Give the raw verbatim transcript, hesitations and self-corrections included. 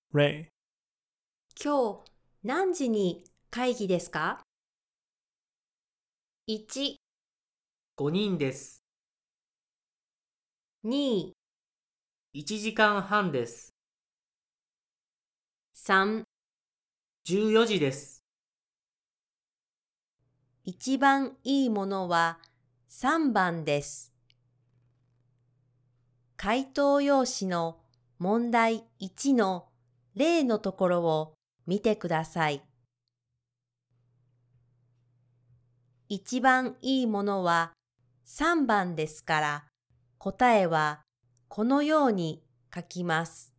例、 今日何時に会議ですか？ いち、 ごにんです。 に、 いちじかんはんです。 さん、 じゅうよじです。 一番いいものはさんばんです。回答用紙の問題いちの例のところを見てください。一番いいものはさんばんですから、答えはこのように書きます。